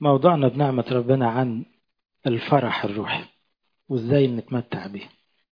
موضوعنا بنعمة ربنا عن الفرح الروحي وازاي نتمتع به.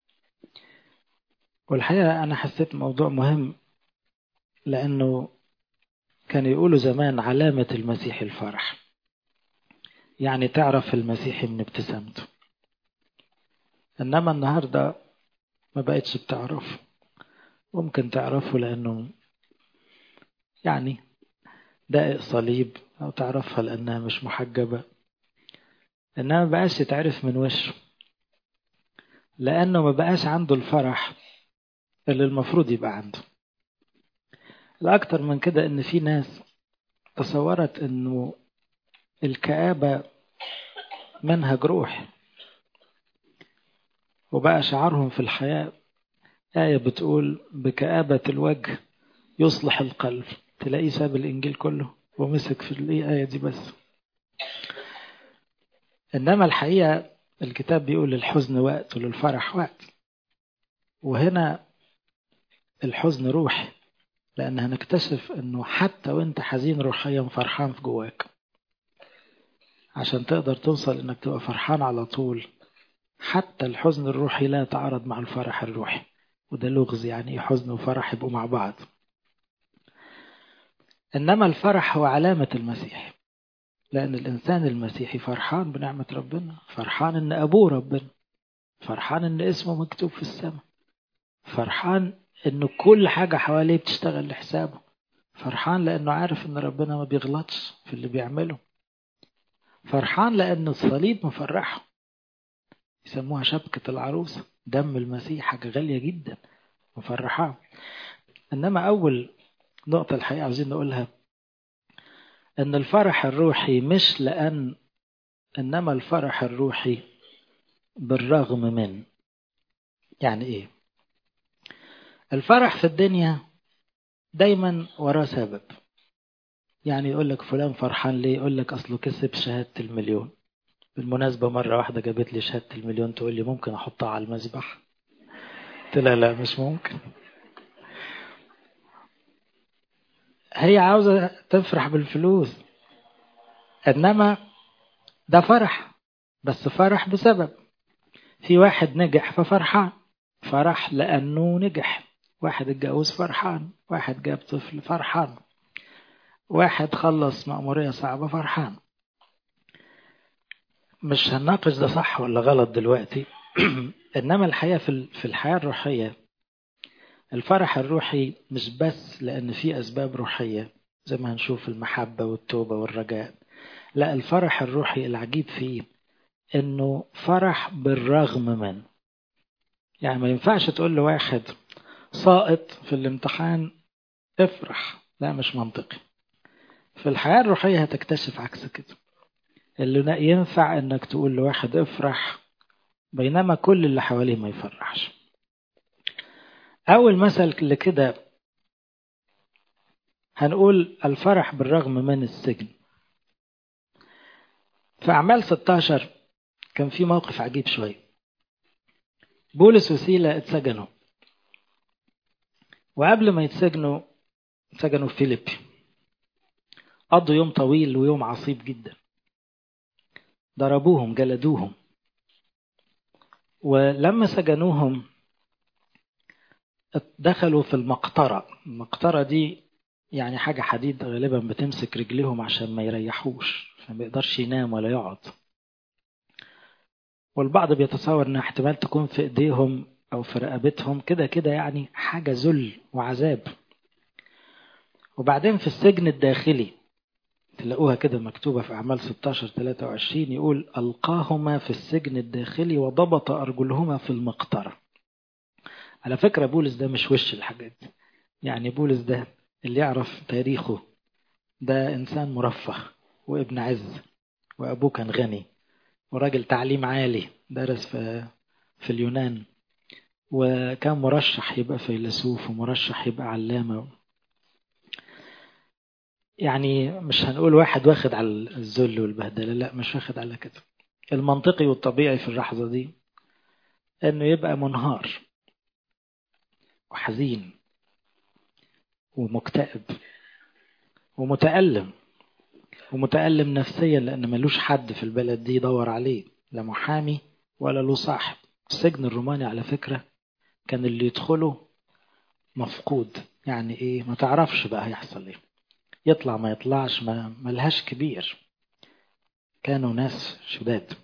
والحقيقة أنا حسيت موضوع مهم، لأنه كانوا يقولوا زمان علامة المسيح الفرح، يعني تعرف المسيحي من ابتسامته. إنما النهاردة ما بقتش بتعرف. ممكن تعرفه لأنه يعني دقق صليب، أو تعرفها لأنها مش محجبة، إنما ما بقاش يتعرف من وشه، لأنه ما بقاش عنده الفرح اللي المفروض يبقى عنده. الأكتر من كده إن في ناس تصورت إنه الكآبة منهج روحي، وبقى شعارهم في الحياة آية بتقول بكآبة الوجه يصلح القلب. تلاقيه ساب الإنجيل كله ومسك في الآية دي بس. إنما الحقيقة الكتاب بيقول للحزن وقت وللفرح وقت، وهنا الحزن روحي، لأن هنكتشف إنه حتى وإنت حزين روحيا فرحان في جواك. عشان تقدر توصل إنك تبقى فرحان على طول، حتى الحزن الروحي لا يتعارض مع الفرح الروحي. وده لغز، يعني حزن وفرح يبقوا مع بعض. إنما الفرح هو علامة المسيح، لأن الإنسان المسيحي فرحان بنعمة ربنا، فرحان إن أبوه ربنا، فرحان إن اسمه مكتوب في السماء، فرحان إن كل حاجة حواليه بتشتغل لحسابه، فرحان لأنه عارف إن ربنا ما بيغلطش في اللي بيعمله، فرحان لأن الصليب مفرحه. يسموها شبكة العروس، دم المسيح حاجة غالية جدا مفرحاه. إنما أول نقطة الحقيقة عاوزين نقولها أن الفرح الروحي مش لأن، إنما الفرح الروحي بالرغم من. يعني إيه؟ الفرح في الدنيا دايما وراه سبب. يعني يقول لك فلان فرحان ليه؟ يقول لك أصله كسب شهادة المليون. بالمناسبة مرة واحدة جابت لي شهادة المليون، تقول لي ممكن أحطها على المذبح؟ قلت لها لا مش ممكن. هي عاوزة تفرح بالفلوس، إنما ده فرح، بس فرح بسبب. في واحد نجح ففرحان، فرح لأنه نجح. واحد اتجوز فرحان، واحد جاب طفل فرحان، واحد خلص مأمورية صعبة فرحان. مش هنناقش ده صح ولا غلط دلوقتي. إنما الحقيقة في الحياة الروحية، الفرح الروحي مش بس لأن في أسباب روحية زي ما هنشوف المحبة والتوبة والرجاء. لا، الفرح الروحي العجيب فيه إنه فرح بالرغم من. يعني ما ينفعش تقول لواحد ساقط في الامتحان افرح، لا مش منطقي. في الحياة الروحية هتكتشف عكس كده، اللي ينفع انك تقول لواحد افرح بينما كل اللي حواليه ما يفرحش. اول مثل لكده هنقول الفرح بالرغم من السجن. في أعمال 16 كان في موقف عجيب شوية. بولس وسيلة اتسجنوا، وقبل ما يتسجنوا اتسجنوا في فيليبي. قضوا يوم طويل ويوم عصيب جدا، ضربوهم جلدوهم. ولما سجنوهم دخلوا في المقطرة. المقطرة دي يعني حاجة حديد غالبا بتمسك رجليهم عشان ما يريحوش، فما يقدرش ينام ولا يقعد. والبعض بيتصور انها احتمال تكون في ايديهم او في رقبتهم، كده كده يعني حاجة ذل وعذاب. وبعدين في السجن الداخلي تلاقوها كده مكتوبة في أعمال 16-23، يقول ألقاهما في السجن الداخلي وضبط أرجلهما في المقطرة. على فكرة بولس ده مش وش الحاجات، يعني بولس ده اللي يعرف تاريخه ده إنسان مرفه وابن عز، وأبوه كان غني وراجل تعليم عالي، درس في اليونان، وكان مرشح يبقى فيلسوف ومرشح يبقى علامة. يعني مش هنقول واحد واخد على الذل والبهدلة، لا مش واخد على كده. المنطقي والطبيعي في اللحظة دي انه يبقى منهار وحزين ومكتئب ومتألم، ومتألم نفسيا لأن ملوش حد في البلد دي يدور عليه، لا محامي ولا له صاحب. السجن الروماني على فكرة كان اللي يدخله مفقود، يعني ايه، ما تعرفش بقى هيحصل ايه، يطلع ما يطلعش، ما ملهاش كبير. كانوا ناس شداد.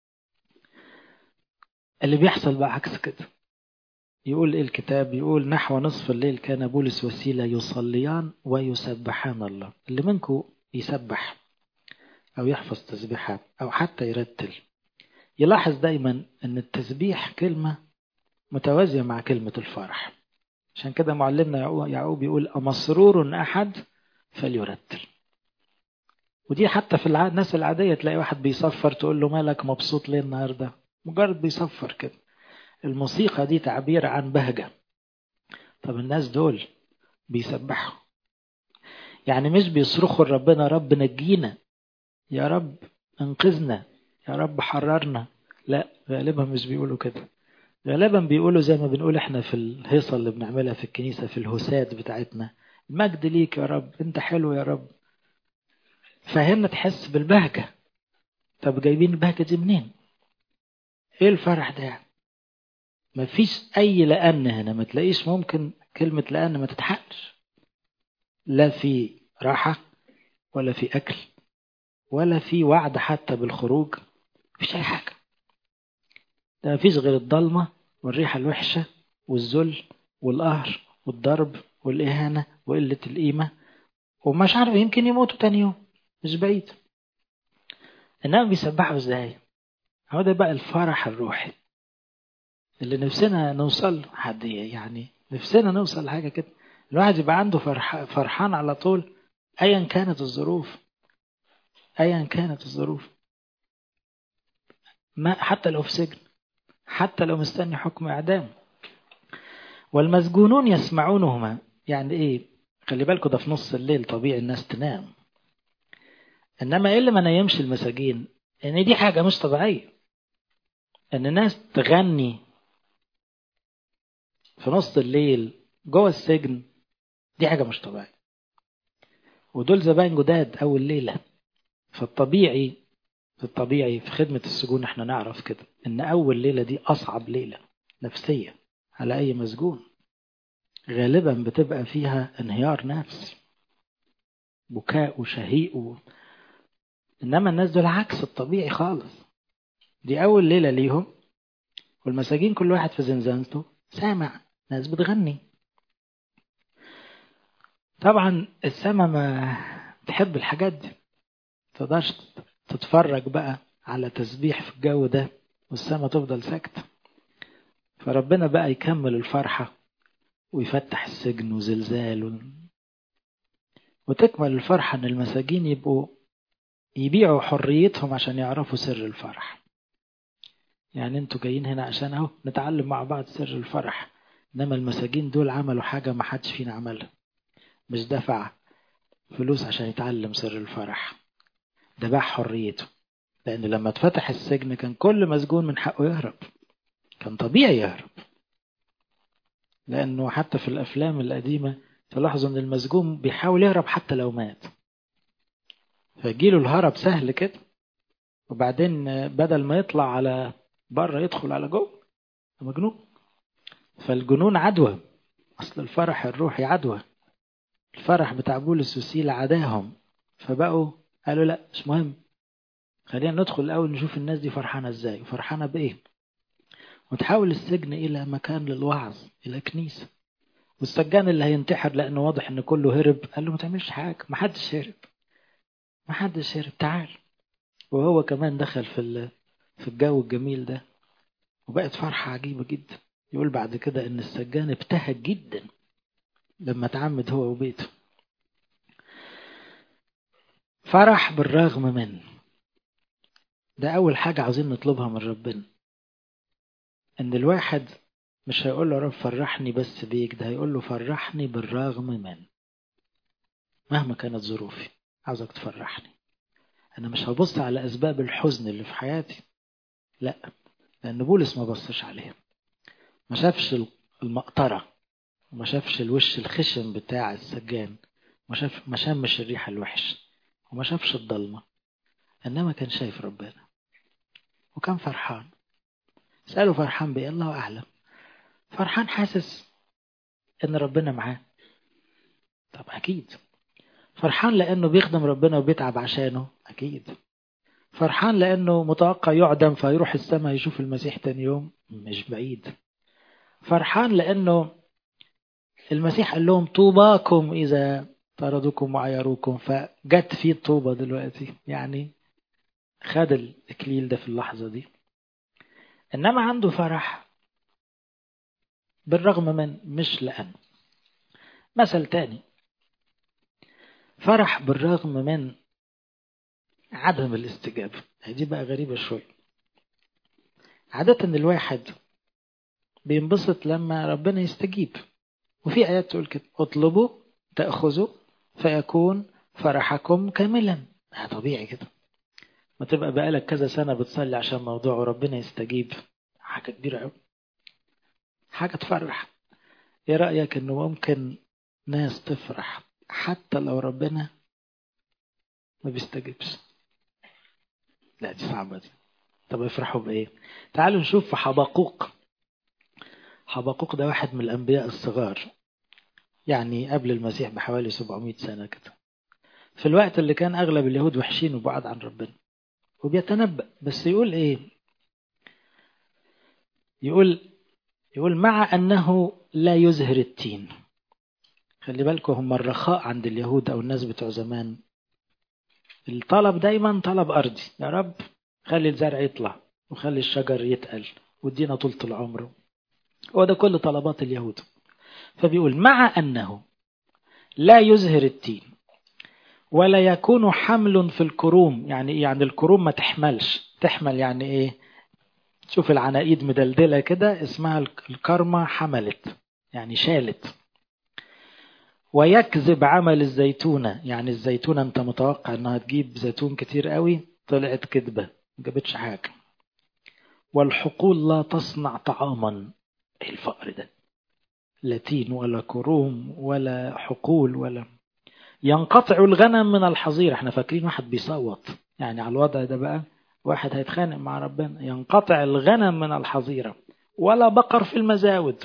اللي بيحصل بقى عكس كده. يقول ايه الكتاب؟ يقول نحو نصف الليل كان بولس وسيلة يصليان ويسبحان الله. اللي منكم يسبح او يحفظ تسبيحات او حتى يرتل، يلاحظ دايما ان التسبيح كلمة متوازية مع كلمة الفرح. عشان كده معلمنا يعقوب يقول أمسرور أحد فليرتل. ودي حتى في الناس العادية تلاقي واحد بيصفر تقول له مالك مبسوط ليه النهاردة، مجرد بيصفر كده. الموسيقى دي تعبير عن بهجة. طب الناس دول بيسبحوا، يعني مش بيصرخوا لربنا رب نجينا، يا رب انقذنا، يا رب حررنا. لا، غالبا مش بيقولوا كده. غالبا بيقولوا زي ما بنقول احنا في الهيصة اللي بنعملها في الكنيسة في الهسات بتاعتنا، المجد ليك يا رب، انت حلو يا رب. فهنا تحس بالبهجة. طب جايبين البهجة دي منين؟ ايه الفرح ده؟ ما فيش اي لأن هنا، ما تلاقيش ممكن كلمة لأن ما تتحقش. لا في راحة ولا في أكل ولا في وعد حتى بالخروج، مفيش أي حاجة. ده مفيش غير الضلمة والريحة الوحشة والذل والقهر والضرب والإهانة وقلة القيمة، ومش عارف يمكن يموتوا تاني يوم، مش بعيد. إنما بيسبحوا إزاي؟ هو ده بقى الفرح الروحي اللي نفسنا نوصل حد، يعني نفسنا نوصل لحاجة كده. الواحد يبقى عنده فرحان على طول أيا كانت الظروف، أيا كانت الظروف، ما حتى لو في سجن، حتى لو مستني حكم إعدام. والمسجونون يسمعونهما، يعني إيه؟ خلي بالكوا ده في نص الليل، طبيعي الناس تنام. إنما إيه اللي ما نيمش المساجين؟ إن دي حاجة مش طبيعية، إن الناس تغني في نص الليل جوه السجن، دي حاجة مش طبيعية. ودول زباين جداد أول ليلة. فالطبيعي في خدمة السجون احنا نعرف كده إن أول ليلة دي أصعب ليلة نفسية على أي مسجون. غالبا بتبقى فيها انهيار نفسي، بكاء وشهيق إنما الناس دول عكس الطبيعي خالص. دي أول ليلة ليهم، والمساجين كل واحد في زنزانته سامع ناس بتغني. طبعا السما ما تحب الحاجات دي، تقدرش تتفرج بقى على تسبيح في الجو ده والسما تفضل ساكتة. فربنا بقى يكمل الفرحة ويفتح السجن وزلزال وتكمل الفرحة ان المساجين يبقوا يبيعوا حريتهم عشان يعرفوا سر الفرح. يعني انتوا جايين هنا عشان اهو نتعلم مع بعض سر الفرح، انما المساجين دول عملوا حاجة ما حدش فينا عملها، مش دفع فلوس عشان يتعلم سر الفرح، ده باع حريته. لان لما اتفتح السجن كان كل مسجون من حقه يهرب، كان طبيعي يهرب. لانه حتى في الافلام القديمة تلاحظوا ان المسجون بيحاول يهرب حتى لو مات، فيجيله الهرب سهل كده، وبعدين بدل ما يطلع على بره يدخل على جوه، مجنون. فالجنون عدوى، اصل الفرح الروحي عدوى. الفرح بتاع بولس وسيلة عداهم، فبقوا قالوا لا مش مهم، خلينا ندخل الاول نشوف الناس دي فرحانه ازاي وفرحانه بايه. وتحول السجن الى مكان للوعظ، الى كنيسه. والسجان اللي هينتحر لانه واضح ان كله هرب قال له ما تعملش حاجه، ما حدش هرب، ما حدش هرب، تعال. وهو كمان دخل في الجو الجميل ده، وبقت فرحه عجيبه جدا. يقول بعد كده ان السجان ابتهج جدا لما تعمد هو وبيته. فرح بالرغم من ده. اول حاجه عاوزين نطلبها من ربنا، ان الواحد مش هيقول له رب فرحني بس بيك، ده هيقول له فرحني بالرغم من، مهما كانت ظروفي عاوزك تفرحني. انا مش هبص على اسباب الحزن اللي في حياتي، لا، لان بولس ما بصش عليها، ما شافش المقطرة، وما شافش الوش الخشن بتاع السجان، ما شمش الريحة الوحش، وما شافش الضلمة، إنما كان شايف ربنا وكان فرحان. سأله فرحان بإيه؟ الله أعلم. فرحان حاسس إن ربنا معاه. طب أكيد. فرحان لأنه بيخدم ربنا وبيتعب عشانه، أكيد. فرحان لأنه متوقع يعدم فيروح السماء يشوف المسيح تاني يوم، مش بعيد. فرحان لأنه المسيح قال لهم طوباكم إذا طردوكم وعيروكم، فجت فيه الطوبة دلوقتي، يعني خد الإكليل ده في اللحظة دي. إنما عنده فرح بالرغم من، مش لأن. مثل تاني، فرح بالرغم من عدم الاستجابة. دي بقى غريبة شوية. عادة الواحد بينبسط لما ربنا يستجيب، وفي آيات تقول كده: اطلبوا تأخذوا فيكون فرحكم كاملا. طبيعي كده. ما تبقى بقالك كذا سنة بتصلي عشان موضوع وربنا يستجيب، حاجة كبيرة قوي، حاجة تفرح. ايه رأيك انه ممكن ناس تفرح حتى لو ربنا ما بيستجيبش؟ لا دي صعبة دي. طب يفرحوا بإيه؟ تعالوا نشوف في حبقوق. حبقوق ده واحد من الأنبياء الصغار، يعني قبل المسيح بحوالي 700 سنة كده، في الوقت اللي كان أغلب اليهود وحشين وبعاد عن ربنا، وبيتنبأ. بس يقول إيه؟ يقول مع أنه لا يزهر التين. خلي بالكم، هم الرخاء عند اليهود أو الناس بتوع زمان، الطلب دايما طلب أرضي. يا رب خلي الزرع يطلع، وخلي الشجر يتقل، وادينا طولة العمر. هو ده كل طلبات اليهود. فبيقول مع أنه لا يزهر التين ولا يكون حمل في الكروم. يعني إيه؟ يعني الكروم ما تحملش. تحمل يعني إيه؟ شوف العناقيد مدلدلة كده، اسمها الكرمة حملت، يعني شالت. ويكذب عمل الزيتونة، يعني الزيتونة انت متوقع انها تجيب زيتون كتير قوي، طلعت كذبة، ما جابتش حاجة. والحقول لا تصنع طعاما. ايه الفقر ده؟ لا تين ولا كروم ولا حقول ولا. ينقطع الغنم من الحظيرة. احنا فاكرين واحد بيصوت، يعني على الوضع ده بقى واحد هيتخانق مع ربنا. ينقطع الغنم من الحظيرة ولا بقر في المزاود،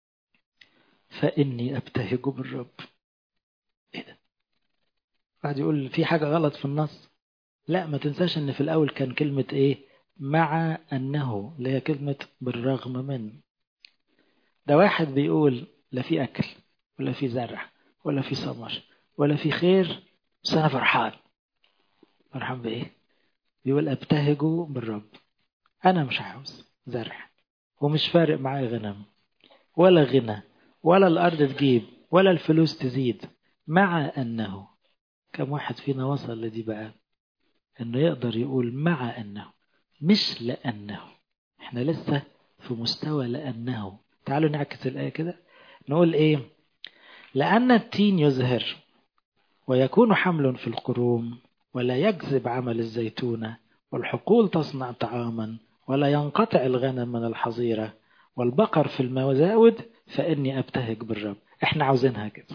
فإني أبتهج بالرب. ايه ده؟ واحد يقول في حاجة غلط في النص. لا، ما تنساش ان في الاول كان كلمة ايه؟ مع انه، اللي هي كلمة بالرغم من. ده واحد بيقول لا في اكل ولا في زرع ولا في ثمر ولا في خير، بس انا فرحان. فرحان بايه؟ بيقول ابتهج بالرب. انا مش عاوز زرع، ومش فارق معايا غنم ولا غنى ولا الارض تجيب ولا الفلوس تزيد. مع انه، كم واحد فينا وصل لدي بقى، انه يقدر يقول مع انه، مش لانه. احنا لسه في مستوى لانه. تعالوا نعكس الايه كده، نقول ايه؟ لان التين يزهر ويكون حمل في القروم، ولا يكذب عمل الزيتونة، والحقول تصنع طعاما، ولا ينقطع الغنم من الحظيرة، والبقر في المزاود، فإني أبتهج بالرب. احنا عاوزينها كده،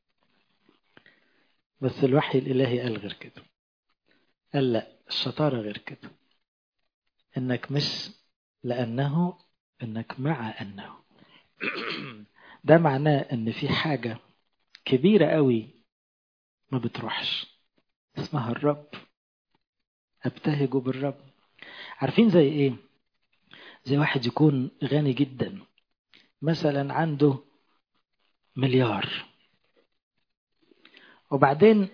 بس الوحي الإلهي قال غير كده. قال لا، الشطارة غير كده، انك مش لأنه، انك مع أنه. ده معناه ان في حاجة كبيرة قوي ما بتروحش، اسمها الرب. ابتهج بالرب. عارفين زي ايه؟ زي واحد يكون غني جدا، مثلا عنده مليار، وبعدين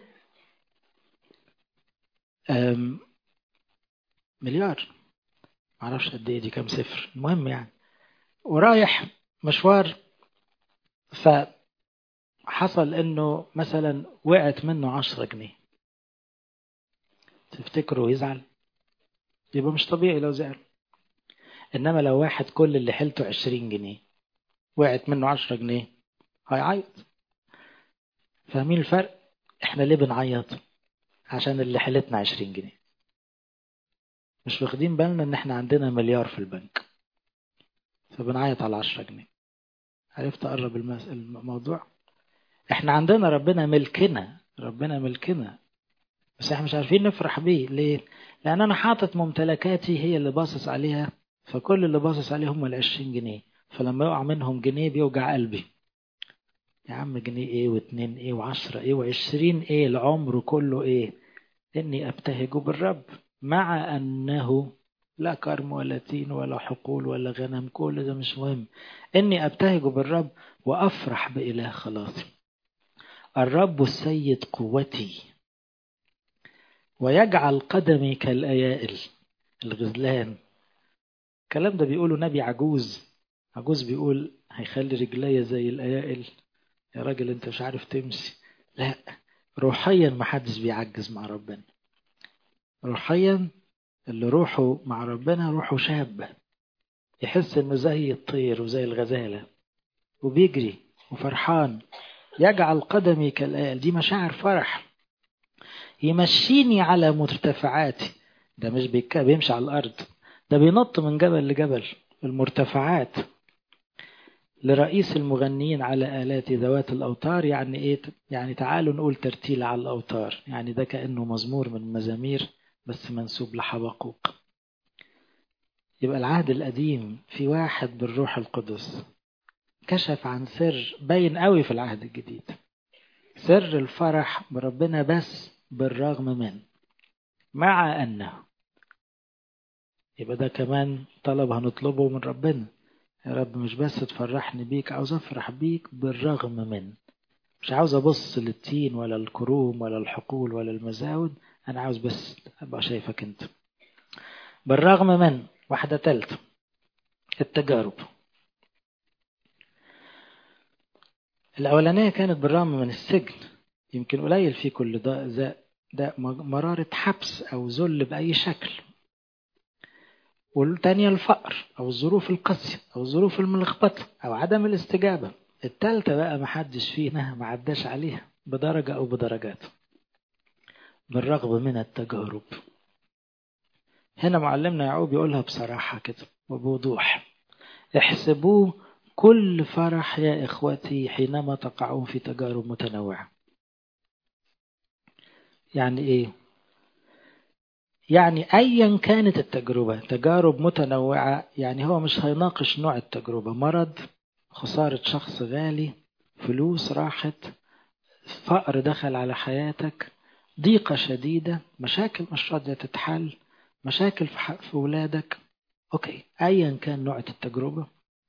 مليار، معرفش قد ايه دي، كام صفر، المهم يعني، ورايح مشوار، فحصل انه مثلا وقعت منه 10 جنيه. تفتكروا يزعل؟ يبقى مش طبيعي لو زعل. انما لو واحد كل اللي حيلته 20 جنيه وقعت منه 10 جنيه، هيعيط. فاهمين الفرق؟ احنا ليه بنعيط؟ عشان اللي حيلتنا 20 جنيه. مش واخدين بالنا ان احنا عندنا مليار في البنك، فبنعيط على 10 جنيه. عرفت اقرب الموضوع؟ احنا عندنا ربنا ملكنا، ربنا ملكنا، بس احنا مش عارفين نفرح بيه. ليه؟ لأن أنا حاطط ممتلكاتي هي اللي باصص عليها، فكل اللي باصص عليه هم 20 جنيه، فلما يقع منهم جنيه بيوجع قلبي. يا عم جنيه ايه واتنين ايه وعشرة ايه وعشرين ايه، العمر كله ايه؟ إني أبتهج بالرب، مع أنه لا كرم ولا تين ولا حقول ولا غنم، كل ده مش مهم. إني أبتهج بالرب وأفرح بإله خلاصي. الرب السيد قوتي، ويجعل قدمي كالأيائل، الغزلان. الكلام ده بيقوله نبي عجوز. عجوز بيقول هيخلي رجلي زي الأيائل؟ يا راجل انت مش عارف تمشي. لا، روحيا محدش بيعجز مع ربنا. روحيا اللي روحه مع ربنا روحه شابة، يحس انه زي الطير وزي الغزالة وبيجري وفرحان. يجعل قدمي كالآل، دي مشاعر فرح. يمشيني على مرتفعاتي، ده مش بيمشي على الأرض، ده بينط من جبل لجبل. المرتفعات لرئيس المغنيين على آلات ذوات الأوتار. يعني إيه؟ يعني تعالوا نقول ترتيل على الأوتار، يعني ده كأنه مزمور من المزامير بس منسوب لحبقوق. يبقى العهد القديم في واحد بالروح القدس كشف عن سر باين قوي في العهد الجديد، سر الفرح بربنا بس بالرغم من، مع أنه. يبقى ده كمان طلب هنطلبه من ربنا. يا رب مش بس تفرحني بيك، عاوز أفرح بيك بالرغم من. مش عاوز أبص للتين ولا الكروم ولا الحقول ولا المزاود، أنا عاوز بس أبقى شايفك أنت. بالرغم من واحدة تالتة، التجارب. الأولانية كانت بالرغم من السجن، يمكن قليل في كل ده مرارة حبس أو ذل بأي شكل. والتانية الفقر أو الظروف القاسية أو الظروف الملخبطة أو عدم الاستجابة. التالتة بقى محدش فينا معداش عليها بدرجة أو بدرجات. بالرغم من التجارب. هنا معلمنا يعقوب يقولها بصراحة كده وبوضوح: احسبوه كل فرح يا إخوتي حينما تقعون في تجارب متنوعة. يعني إيه؟ يعني أيا كانت التجربة، تجارب متنوعة، يعني هو مش هيناقش نوع التجربة، مرض، خسارة شخص غالي، فلوس راحت، فقر دخل على حياتك، ضيقة شديدة، مشاكل مش راضية تتحل، مشاكل في ولادك. أوكي، أيا كان نوع التجربة،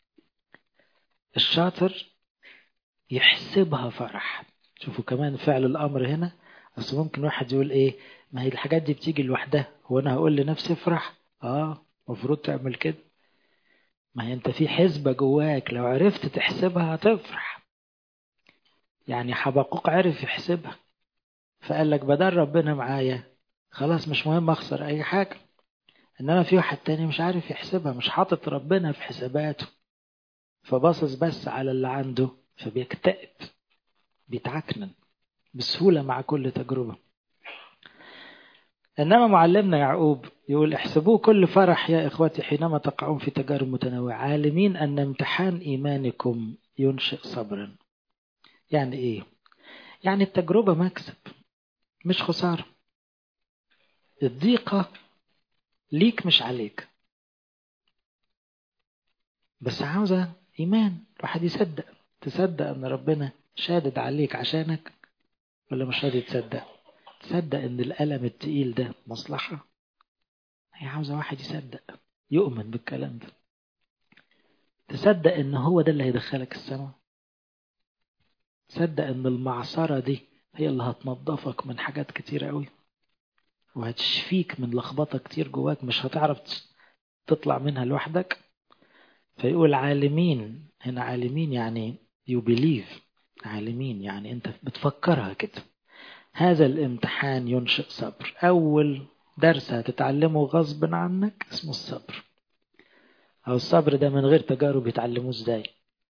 الشاطر يحسبها فرح. شوفوا كمان فعل الأمر هنا. أصل ممكن واحد يقول إيه، ما هي الحاجات دي بتيجي لوحدها، هو أنا هقول لنفسي افرح؟ مفروض تعمل كده. ما هي أنت في حسبة جواك، لو عرفت تحسبها هتفرح. يعني حبقوق عرف يحسبها، فقال لك بدل ربنا معايا خلاص مش مهم أخسر أي حاجة. إنما في واحد تاني مش عارف يحسبها، مش حاطط ربنا في حساباته، فباصص بس على اللي عنده، فبيكتئب، بيتعكنن بسهولة مع كل تجربة. إنما معلمنا يعقوب يقول احسبوه كل فرح يا إخوتي حينما تقعون في تجارب متنوعة، عالمين أن امتحان إيمانكم ينشئ صبرا. يعني إيه؟ يعني التجربة مكسب مش خسارة. الضيقة ليك مش عليك، بس عاوزة إيمان، الواحد يصدق. تصدق أن ربنا شادد عليك عشانك، ولا مش راضي تصدق؟ تصدق أن الألم التقيل ده مصلحة. هي عاوزة واحد يصدق، يؤمن بالكلام ده. تصدق أن هو ده اللي هيدخلك السماء. تصدق أن المعصرة دي هي اللي هتنظفك من حاجات كتير قوي، وهتشفيك من لخبطة كتير جواك مش هتعرف تطلع منها لوحدك. فيقول عالمين، هنا عالمين يعني you believe، عالمين يعني أنت بتفكرها كده. هذا الامتحان ينشئ صبر. أول درس هتتعلمه غصب عنك اسمه الصبر. أو الصبر ده من غير تجارب يتعلموه ازاي؟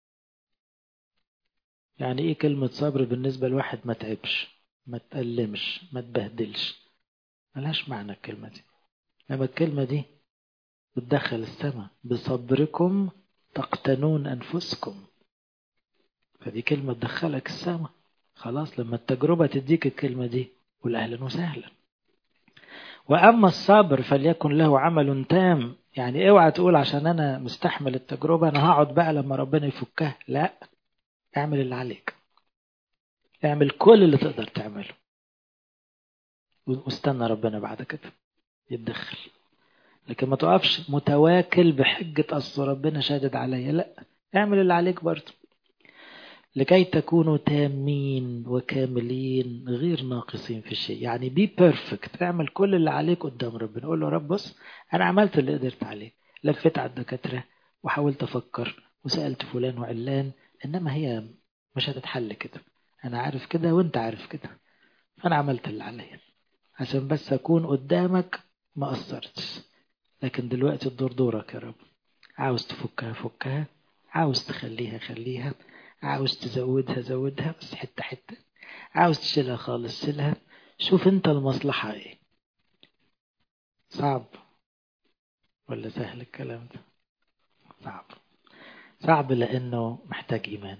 يعني ايه كلمة صبر بالنسبة لواحد ما تعبش، ما تألمش، ما تبهدلش؟ ملهاش معنى الكلمة دي. لما الكلمة دي بتدخل السماء: بصبركم تقتنون أنفسكم. فدي كلمة تدخلك السماء. خلاص لما التجربة تديك الكلمة دي قول أهلا وسهلا، وأما الصبر فليكن له عمل تام. يعني اوعى تقول عشان أنا مستحمل التجربة أنا هقعد بقى لما ربنا يفكها. لا، اعمل اللي عليك، اعمل كل اللي تقدر تعمله، واستنى ربنا بعد كده يتدخل. لكن ما تقفش متواكل بحجة أصل ربنا شادد عليا. لا، اعمل اللي عليك برضه، لكي تكونوا تامين وكاملين غير ناقصين في شيء. يعني بي بيرفكت، اعمل كل اللي عليك قدام ربنا. قول له رب بص، أنا عملت اللي قدرت عليه، لفيت على الدكاترة وحاولت أفكر وسألت فلان وعلان، إنما هي مش هتتحل كده. أنا عارف كده وأنت عارف كده، أنا عملت اللي عليا عشان بس أكون قدامك ما قصرتش. لكن دلوقتي الدور دورك يا رب. عاوز تفكها فكها، عاوز تخليها خليها، عاوز تزودها زودها بس حتة حتة، عاوز تشيلها خالص شيلها. شوف انت المصلحة ايه. صعب ولا سهل الكلام ده؟ صعب. صعب لانه محتاج ايمان،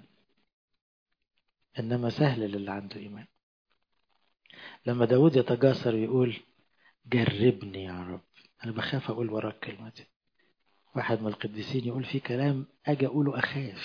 انما سهل للي عنده ايمان. لما داود يتجاسر يقول جربني يا رب، انا بخاف اقول وراك الكلمة دي. واحد من القديسين يقول في كلام اجي اقوله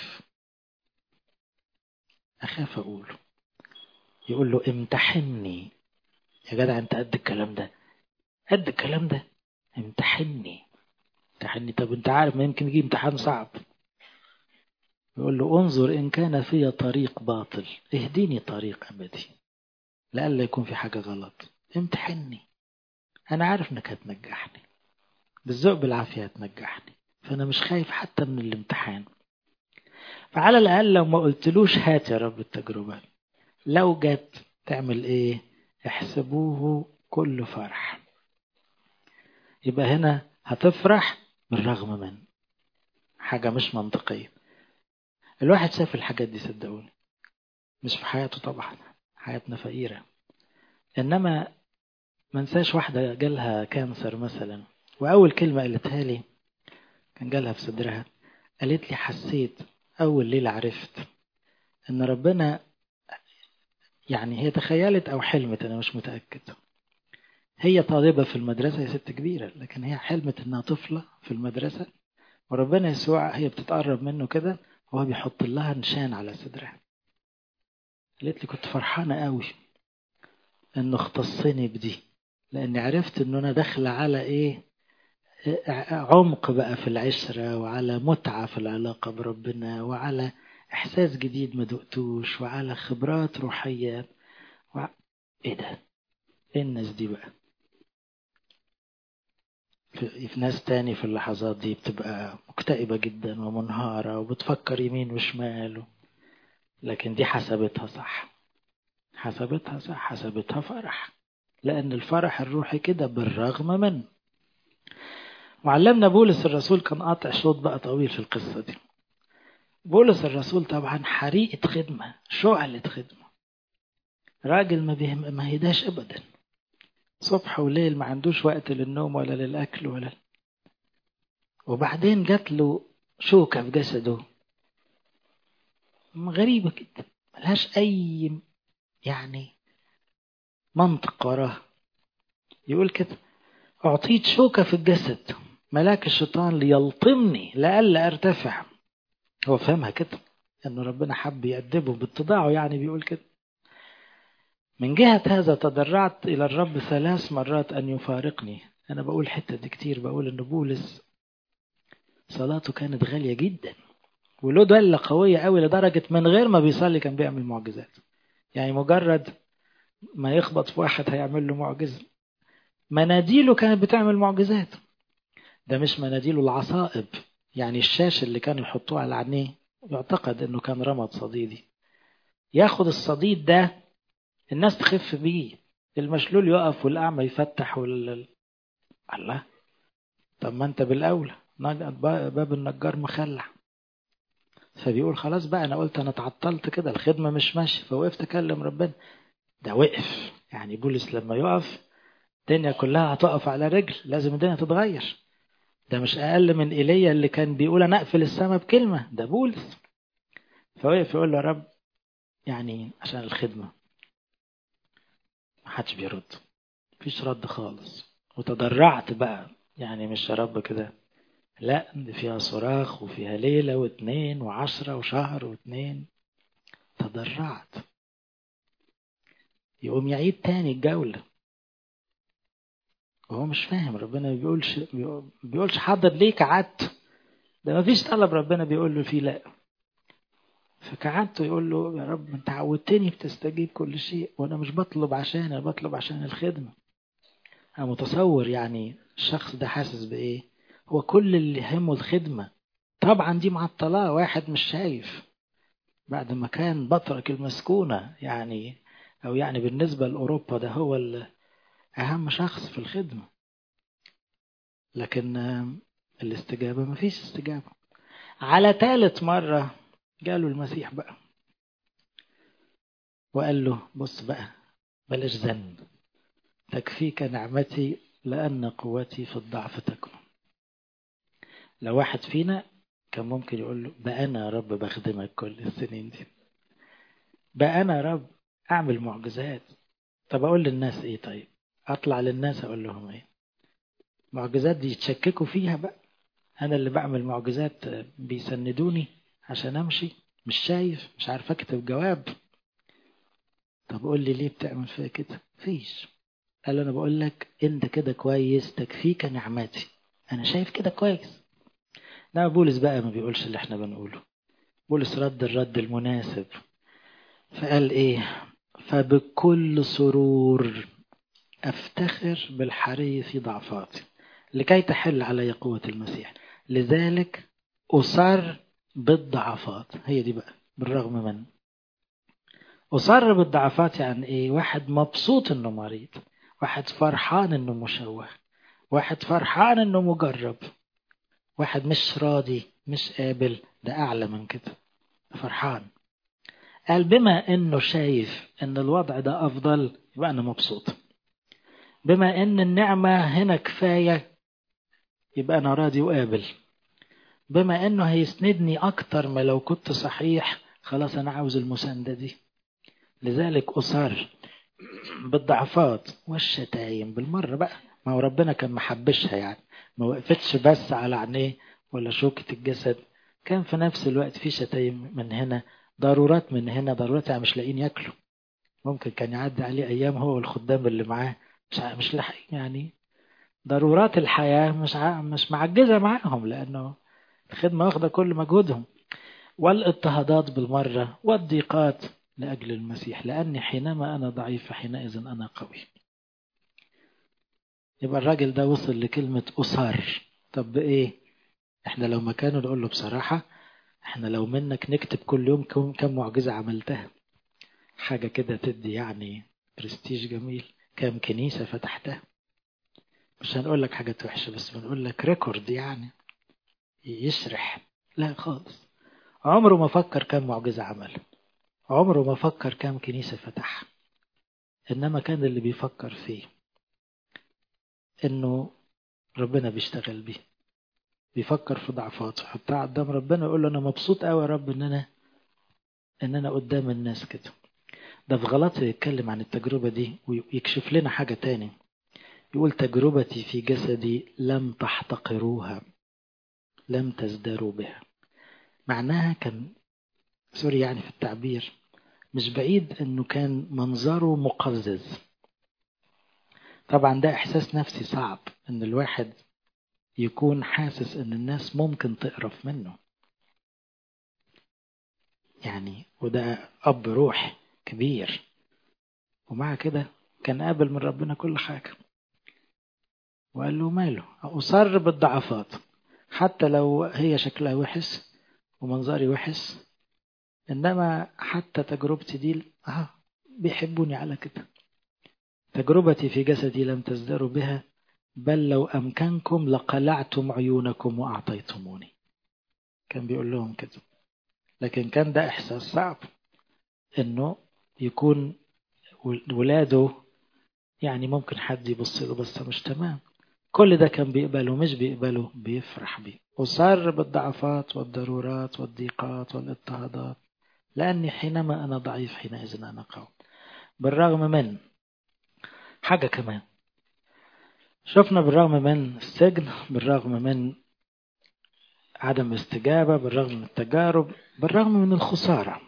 اخاف اقوله. يقول له امتحني يا جدع، انت قد الكلام ده؟ قد الكلام ده؟ امتحني. امتحني؟ طب انت عارف ما يمكن يجي امتحان صعب. يقول له انظر ان كان في طريق باطل اهديني طريق ابدي، لألا يكون في حاجة غلط. امتحني، انا عارف انك هتنجحني بالذوق بالعافية، هتنجحني، فانا مش خايف حتى من الامتحان. فعلى الاقل لو ما قلتلوش هات يا رب التجربة، لو جت تعمل ايه؟ احسبوه كل فرح. يبقى هنا هتفرح بالرغم من حاجة مش منطقية. الواحد شاف الحاجات دي صدقوني، مش في حياته طبعا، حياتنا فقيرة، إنما منساش واحدة جالها كانسر مثلا، وأول كلمة قالتها لي كان جالها في صدرها، قالت لي حسيت أول ليلة عرفت إن ربنا، يعني هي تخيلت أو حلمت أنا مش متأكد، هي طالبة في المدرسة، هي ست كبيرة لكن هي حلمت إنها طفلة في المدرسة، وربنا يسوع هي بتتقرب منه كده وهو بيحط لها نشان على صدرها. قالت لي كنت فرحانة قوي إنه اختصني بدي، لأني عرفت إنه أنا داخلة على إيه، عمق بقى في العشرة، وعلى متعة في العلاقة بربنا، وعلى إحساس جديد ما دقتوش، وعلى خبرات روحية إيه ده؟ إيه الناس دي بقى؟ في ناس تاني في اللحظات دي بتبقى مكتئبة جدا ومنهارة وبتفكر يمين وشمال، لكن دي حسبتها صح، حسبتها صح، حسبتها فرح، لأن الفرح الروحي كده بالرغم من. وعلمنا بولس الرسول كان قاطع شوط بقى طويل في القصة دي. بولس الرسول طبعا حريقة خدمة، شعلة خدمة، راجل ما هداش أبدا، صبح وليل ما عندوش وقت للنوم ولا للأكل ولا. وبعدين جات له شوكة في جسده غريبة كده، ملهاش أي يعني منطق وراها. يقول كده أعطيت شوكة في الجسد ملاك الشيطان ليلطمني لئلا أرتفع. هو فهمها كده أنه ربنا حب يأدبه باتضاعه، يعني بيقول كده. من جهة هذا تضرعت إلى الرب 3 مرات أن يفارقني. أنا بقول الحتة دي كتير، بقول أن بولس صلاته كانت غالية جدا، وله دلة قوية قوي لدرجة من غير ما بيصلي كان بيعمل معجزات. يعني مجرد ما يخبط في واحد هيعمل له معجزة. مناديله كانت بتعمل معجزات، ده مش مناديله العصائب، يعني الشاش اللي كانوا يحطوه على عينيه يعتقد انه كان رمد صديدي، ياخد الصديد ده الناس تخف بيه، المشلول يقف والأعمى يفتح الله. طب ما انت بالأولى، باب النجار مخلع. فبيقول خلاص بقى، انا قلت انا اتعطلت كده، الخدمة مش ماشي، فوقفت اكلم ربنا. ده وقف، يعني بولس لما يقف الدنيا كلها هتقف على رجل، لازم الدنيا تتغير. ده مش اقل من ايليا اللي كان بيقول انا اقفل السماء بكلمة، ده بولس. فوقف يقول له يا رب، يعني عشان الخدمة محدش بيرد، مفيش رد خالص، وتضرعت بقى، يعني مش يا رب كده، لا دي فيها صراخ وفيها ليلة واثنين وعشرة وشهر واثنين. تضرعت. يقوم يعيد تاني الجولة وهو مش فاهم. ربنا بيقولش حاضر ليك قعدت، ده ما فيش طلب ربنا بيقول له فيه لا. فقعدت يقول له يا رب انت عودتني بتستجيب كل شيء، وانا مش بطلب عشان، انا بطلب عشان الخدمة. انا متصور يعني الشخص ده حاسس بايه. هو كل اللي يهمه الخدمة. طبعا دي معطلاه، واحد مش شايف بعد ما كان بطرك المسكونة يعني، او يعني بالنسبة لأوروبا ده هو اهم شخص في الخدمة. لكن الاستجابة مفيش استجابة. على ثالث مرة جاله المسيح بقى وقال له بص بقى، بلاش زن، تكفيك نعمتي لأن قوتي في الضعف تكمن. لو واحد فينا كان ممكن يقول له بقى أنا يا رب بخدمك كل السنين دي، بقى أنا يا رب أعمل معجزات. طب أقول للناس إيه؟ طيب أطلع للناس أقول لهم إيه؟ معجزات دي يتشككوا فيها بقى. أنا اللي بعمل معجزات بيسندوني عشان أمشي، مش شايف، مش عارف أكتب جواب. طب قول لي ليه بتعمل فيا كده؟ فيش. قال له أنا بقول لك أنت كده كويس، تكفيك نعمتي، أنا شايف كده كويس. لا بولس بقى ما بيقولش اللي احنا بنقوله. بولس رد الرد المناسب، فقال إيه؟ فبكل سرور أفتخر بالحري في ضعفاتي لكي تحل علي قوة المسيح، لذلك أصر بالضعفات. هي دي بقى بالرغم من. أصر بالضعفات يعني إيه؟ واحد مبسوط إنه مريض، واحد فرحان إنه مشوه، واحد فرحان إنه مجرب، واحد مش راضي مش قابل، ده أعلى من كده، فرحان. قال بما إنه شايف إن الوضع ده أفضل يبقى أنا مبسوط، بما إن النعمة هنا كفاية يبقى أنا راضي وقابل، بما إنه هيسندني أكتر ما لو كنت صحيح خلاص أنا عاوز المساندة دي. لذلك أصر بالضعفات والشتايم بالمرة بقى. ما هو ربنا كان محبشها يعني، ما وقفتش بس على عينيه ولا شوكة الجسد، كان في نفس الوقت في شتايم من هنا، ضرورات من هنا، ضرورات يعني مش لاقيين ياكلوا. ممكن كان يعدي عليه أيام هو والخدام اللي معاه مش لاحقين يعني، ضرورات الحياة مش معجزة معاهم، لأنه الخدمة واخدة كل مجهودهم. والاضطهادات بالمرة والضيقات لأجل المسيح، لأني حينما أنا ضعيف حينئذ أنا قوي. يبقى الراجل ده وصل لكلمة أصر. طب إيه؟ إحنا لو مكانه نقول له بصراحة، إحنا لو منك نكتب كل يوم كم معجزة عملتها، حاجة كده تدي يعني برستيج جميل، كم كنيسة فتحتها. مش هنقول لك حاجات وحشة، بس بنقول لك ريكورد يعني يشرح. لا خالص، عمره ما فكر كم معجزة عمل، عمره ما فكر كم كنيسة فتح، إنما كان اللي بيفكر فيه إنه ربنا بيشتغل بيه. بيفكر في ضعفاته، يحطها قدام ربنا يقول له أنا مبسوط أوي يا رب إن أنا قدام الناس كده. ده في غلطة يتكلم عن التجربة دي ويكشف لنا حاجة تاني. يقول تجربتي في جسدي لم تحتقروها، لم تزدروا بها. معناها كان سوري يعني في التعبير، مش بعيد إنه كان منظره مقزز. طبعا ده إحساس نفسي صعب، إن الواحد يكون حاسس إن الناس ممكن تقرف منه يعني، وده أب روح كبير، ومع كده كان قابل من ربنا كل حاجة. وقال له ماله، أصر بالضعفات حتى لو هي شكلها وحش ومنظري وحش، إنما حتى تجربتي دي بيحبوني على كده. تجربتي في جسدي لم تزدروا بها، بل لو أمكنكم لقلعتم عيونكم وأعطيتموني. كان بيقول لهم كده. لكن كان ده إحساس صعب، إنه يكون ولاده يعني ممكن حد يبص له بس مش تمام. كل ده كان بيقبله، مش بيقبله بيفرح بيه. أصر بالضعفات والضرورات والضيقات والاضطهادات، لأني حينما أنا ضعيف حينئذ أنا قوي. بالرغم من حاجة كمان، شفنا بالرغم من السجن، بالرغم من عدم استجابة، بالرغم من التجارب، بالرغم من الخسارة.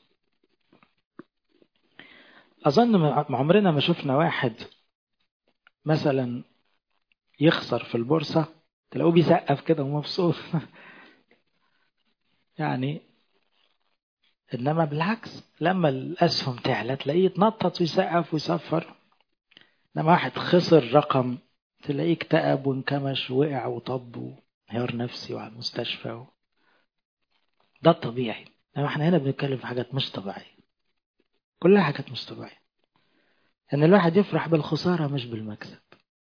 أظن عمرنا ما شفنا واحد مثلا يخسر في البورصة تلاقوه بيسقف كده ومبسوط يعني. إنما بالعكس لما الأسهم تعلى تلاقيه يتنطط ويسقف ويصفر. إنما واحد خسر رقم تلاقيه اكتئب وانكمش ووقع وطب وانهيار نفسي وعلى المستشفى ده الطبيعي. إنما احنا هنا بنتكلم في حاجات مش طبيعية، كلها حاجات مش طبيعية. إن الواحد يفرح بالخسارة مش بالمكسب.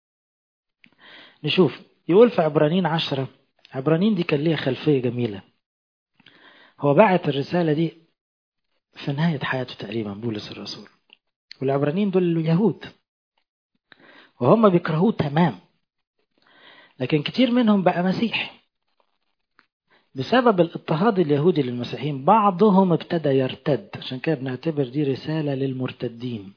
نشوف يقول في عبرانيين 10. عبرانيين دي كان ليها خلفية جميلة. هو بعت الرسالة دي في نهاية حياته تقريبا بولس الرسول، والعبرانيين دول اليهود وهم بيكرهوه تمام، لكن كتير منهم بقى مسيحي بسبب الاضطهاد اليهودي للمسيحيين. بعضهم ابتدى يرتد، عشان كده بنعتبر دي رسالة للمرتدين،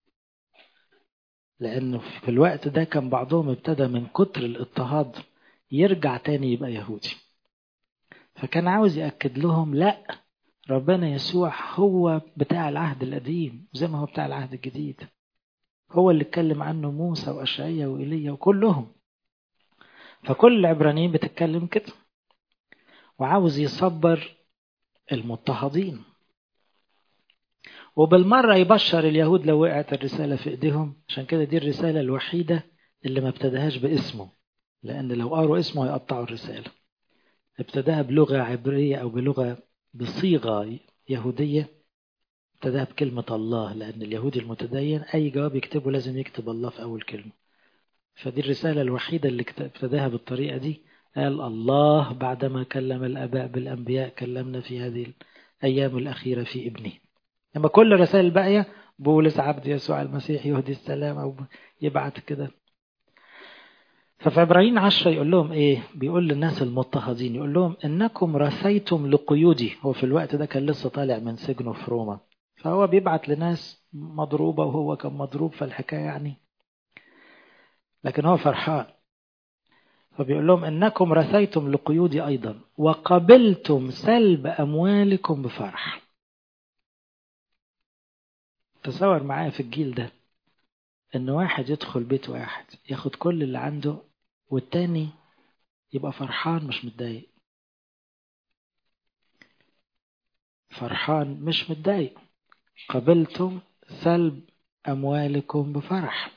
لأنه في الوقت ده كان بعضهم ابتدى من كتر الاضطهاد يرجع تاني يبقى يهودي. فكان عاوز يأكد لهم لا، ربنا يسوع هو بتاع العهد القديم زي ما هو بتاع العهد الجديد، هو اللي اتكلم عنه موسى وأشعيا وإيليا وكلهم. فكل العبرانيين بتتكلم كده، وعاوز يصبر المضطهدين، وبالمرة يبشر اليهود لو وقعت الرسالة في ايديهم. عشان كده دي الرسالة الوحيدة اللي ما ابتداهاش باسمه، لأن لو قاروا اسمه هيقطعوا الرسالة. ابتداها بلغة عبرية أو بصيغة يهودية. ابتداها بكلمة الله، لأن اليهودي المتدين أي جواب يكتبه لازم يكتب الله في أول كلمة. فدي الرسالة الوحيدة اللي ابتداها بالطريقة دي. قال الله بعدما كلم الآباء بالأنبياء كلمنا في هذه الأيام الأخيرة في ابنه. لما كل الرسائل الباقية بولس عبد يسوع المسيح يهدي السلام أو يبعت كده. ففي عبرانيين 10 يقول لهم إيه؟ بيقول للناس المضطهدين، يقول لهم إنكم رثيتم لقيودي. هو في الوقت ده كان لسه طالع من سجنه في روما، فهو بيبعت لناس مضروبة وهو كان مضروب، فالحكاية يعني، لكن هو فرحان. فبيقول لهم إنكم رثيتم لقيودي أيضا وقبلتم سلب أموالكم بفرح. تصور معايا في الجيل ده إن واحد يدخل بيت واحد ياخد كل اللي عنده، والتاني يبقى فرحان مش متضايق. فرحان مش متضايق. قبلتم سلب أموالكم بفرح.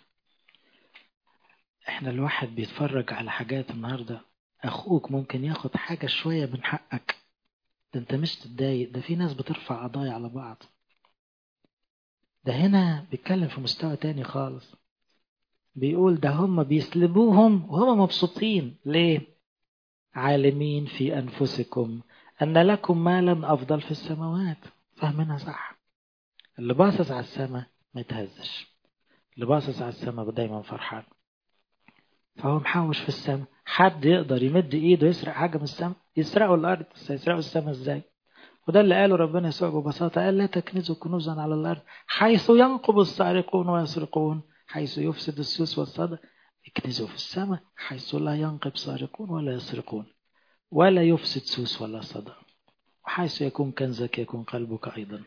احنا الواحد بيتفرج على حاجات النهاردة، أخوك ممكن ياخد حاجة شوية من حقك، ده انت مش تتضايق. ده في ناس بترفع قضايا على بعض. ده هنا بيتكلم في مستوى تاني خالص. بيقول ده هم بيسلبوهم وهم مبسوطين. ليه؟ عالمين في أنفسكم أن لكم مالا أفضل في السماوات. فاهمينها صح؟ اللي باصص على السماء ما يتهزش، اللي باصص على السماء دايما فرحان. فهو محوش في السماء. حد يقدر يمد ايده يسرق حاجة من السماء؟ يسرقوا الأرض، بس يسرقوا السماء ازاي؟ وده اللي قاله ربنا يسوع ببساطة. قال لا تكنزوا كنوزا على الأرض حيث ينقب السارقون ويسرقون، حيث يفسد السوس والصدى. اكنزوا في السماء حيث لا ينقب سارقون ولا يسرقون ولا يفسد سوس ولا صدى، وحيث يكون كنزك يكون قلبك أيضا.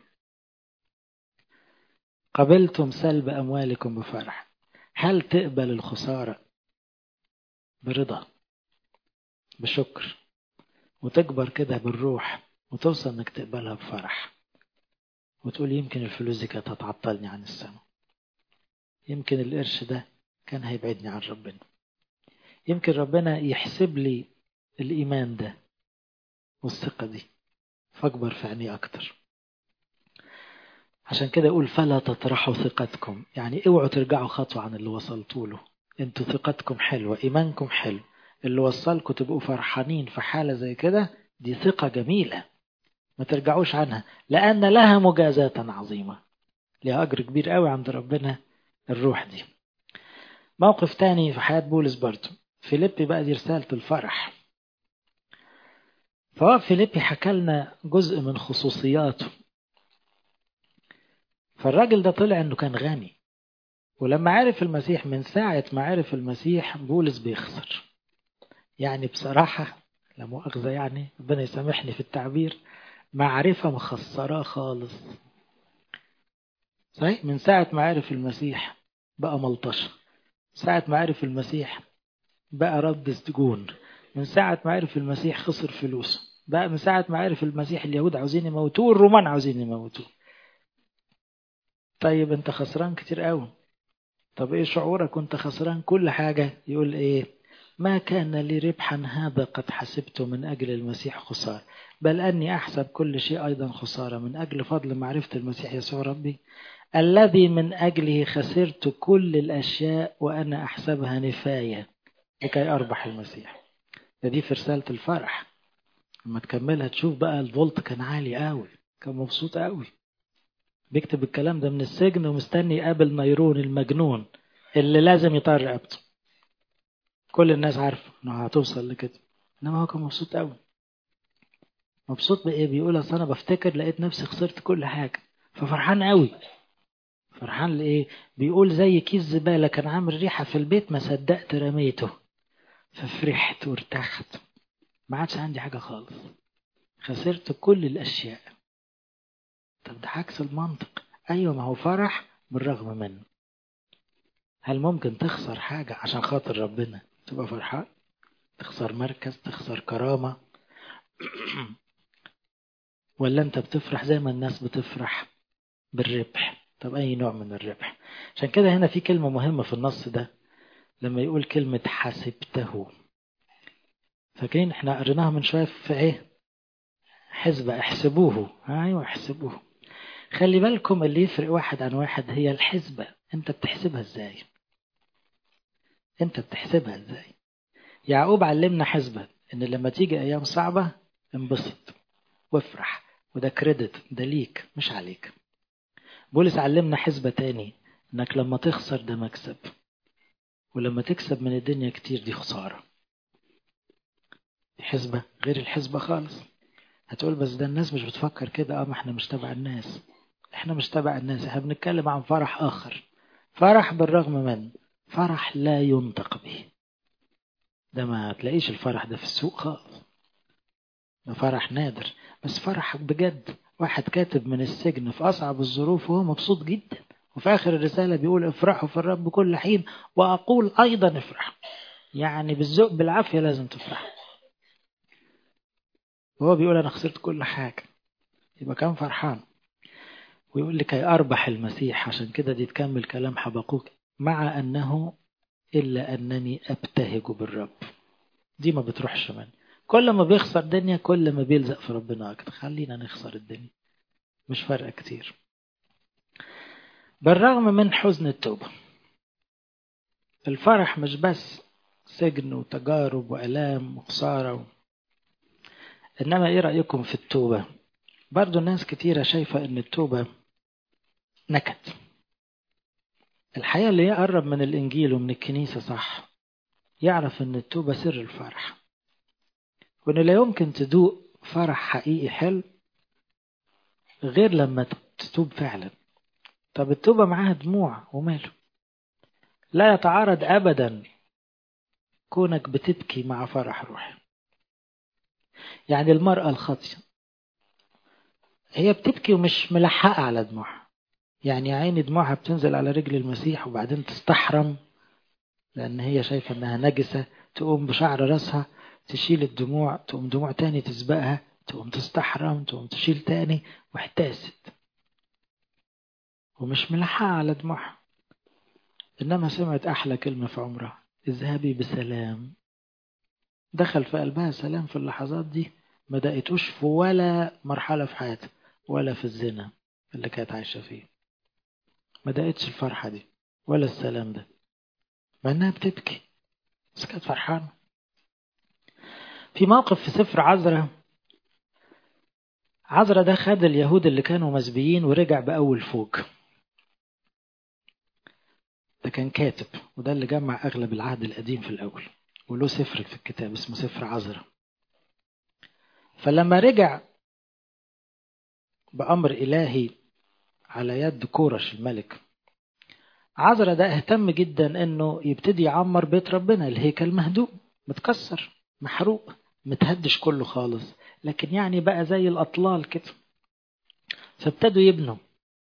قبلتم سلب أموالكم بفرح. هل تقبل الخسارة برضا بشكر وتكبر كده بالروح وتوصل انك تقبلها بفرح، وتقول يمكن الفلوس دي كانت هتعطلني عن السماء، يمكن القرش ده كان هيبعدني عن ربنا، يمكن ربنا يحسب لي الإيمان ده والثقة دي فاكبر في عيني أكتر. عشان كده أقول فلا تطرحوا ثقتكم، يعني اوعوا ترجعوا خطوة عن اللي وصلتوا له. انتوا ثقتكم حلوة، إيمانكم حلو، اللي وصلكم تبقوا فرحانين في حالة زي كده، دي ثقة جميلة ما ترجعوش عنها، لأن لها مجازاة عظيمة، لها أجر كبير قوي عند ربنا الروح دي. موقف تاني في حياة بولس برضه، فيليبي بقى دي رسالة الفرح. فهو فيليبي حكى لنا جزء من خصوصياته. فالراجل ده طلع انه كان غني، ولما عرف المسيح، من ساعة ما عرف المسيح بولس بيخسر. يعني بصراحة لا مؤاخذة، يعني ربنا يسامحني في التعبير، معرفة مخسرة خالص. صحيح، من ساعة ما عرف المسيح بقى ملطشة، ساعة ما عرف المسيح بقى رد سجون، من ساعة ما عرف المسيح خسر فلوسه بقى، من ساعة ما عرف المسيح اليهود عاوزين يموتوه والرومان عاوزين يموتوه. طيب انت خسران كتير قوي. طب ايه شعورك وانت خسران كل حاجة؟ يقول ايه؟ ما كان لي ربحا هذا قد حسبته من أجل المسيح خسارة، بل أني أحسب كل شيء أيضا خسارة من أجل فضل معرفة المسيح يسوع ربي، الذي من أجله خسرت كل الأشياء وأنا أحسبها نفاية لكي أربح المسيح. دي في رسالة الفرح، لما تكملها تشوف بقى الفولت كان عالي قوي، كان مبسوط قوي. بيكتب الكلام ده من السجن ومستني يقابل نيرون المجنون اللي لازم يطير رقبته. كل الناس عارفه انه هتوصل لكده، انما هو كان مبسوط قوي. مبسوط بايه؟ بيقول اصل انا بفتكر لقيت نفسي خسرت كل حاجه ففرحان قوي. فرحان لايه؟ بيقول زي كيس زباله كان عامل ريحه في البيت ما صدقت رميته، ففرحت وارتحت، ما عادش عندي حاجه خالص، خسرت كل الاشياء. طب ده عكس المنطق. ايوه، ما هو فرح بالرغم منه. هل ممكن تخسر حاجه عشان خاطر ربنا تبقى فرحان؟ تخسر مركز، تخسر كرامه، ولا انت بتفرح زي ما الناس بتفرح بالربح؟ طب اي نوع من الربح؟ عشان كده هنا في كلمة مهمة في النص ده، لما يقول كلمة حسبته. فاكرين احنا قريناها من شوية في ايه؟ حسبة، احسبوه. ايوه احسبوه. خلي بالكم اللي يفرق واحد عن واحد هي الحسبة. انت بتحسبها ازاي؟ انت بتحسبها ازاي؟ يعقوب علمنا حسبة، ان لما تيجي ايام صعبة انبسط وافرح، وده كريدت، ده ليك مش عليك. بولس علمنا حسبة تاني، انك لما تخسر ده مكسب، ولما تكسب من الدنيا كتير دي خسارة. حسبة غير الحسبة خالص. هتقول بس ده الناس مش بتفكر كده. ما احنا مش تبع الناس، احنا مش تبع الناس، احنا بنتكلم عن فرح آخر، فرح بالرغم من، فرح لا ينطق به. ده ما تلاقيش الفرح ده في السوق خالص، ده فرح نادر، بس فرح بجد. واحد كاتب من السجن في أصعب الظروف وهو مبسوط جدا، وفي آخر الرسالة بيقول افرحوا في الرب كل حين وأقول أيضا افرحوا. يعني بالذوق بالعافية لازم تفرح. وهو بيقول أنا خسرت كل حاجة، يبقى كان فرحان. ويقول لكي أربح المسيح. عشان كده دي تكمل كلام حبقوك، مع أنه إلا أنني أبتهج بالرب. دي ما بتروحش مني. كل ما بيخسر دنيا كل ما بيلزق في ربنا أكتر. خلينا نخسر الدنيا، مش فارقة كتير. بالرغم من حزن التوبة، الفرح مش بس سجن وتجارب وألام وخسارة إنما إيه رأيكم في التوبة؟ برضو الناس كتيرة شايفة إن التوبة نكد. الحقيقة اللي يقرب من الإنجيل ومن الكنيسة صح يعرف إن التوبة سر الفرح، وإن لا يمكن تدوق فرح حقيقي حلو غير لما تتوب فعلا. طب التوبة معاها دموع وماله، لا يتعارض أبدا كونك بتبكي مع فرح روحي. يعني المرأة الخاطئة هي بتبكي ومش ملحقة على دموعها، يعني عيني دموعها بتنزل على رجل المسيح وبعدين تستحرم لأن هي شايفة أنها نجسة، تقوم بشعر رأسها تشيل الدموع، تقوم دموع تاني تسبقها، تقوم تستحرم، تقوم تشيل تاني، واحتاست ومش ملحقة على دموعها. إنما سمعت أحلى كلمة في عمرها، اذهبي بسلام. دخل في قلبها سلام في اللحظات دي ما دقتوش في ولا مرحلة في حياتها، ولا في الزنا اللي كانت عايشة فيه. ما دقتش الفرحة دي ولا السلام ده، مع إنها بتبكي بس كانت فرحانة. في موقف في سفر عزرا، عزرا ده خد اليهود اللي كانوا مسبيين ورجع بأول فوج. ده كان كاتب، وده اللي جمع أغلب العهد القديم في الأول، وله سفر في الكتاب اسمه سفر عزرا. فلما رجع بأمر إلهي على يد كورش الملك، عذرا ده اهتم جدا انه يبتدي يعمر بيت ربنا. الهيكل مهدوم متكسر محروق متهدش كله خالص، لكن يعني بقى زي الأطلال كده. فابتدوا يبنوا،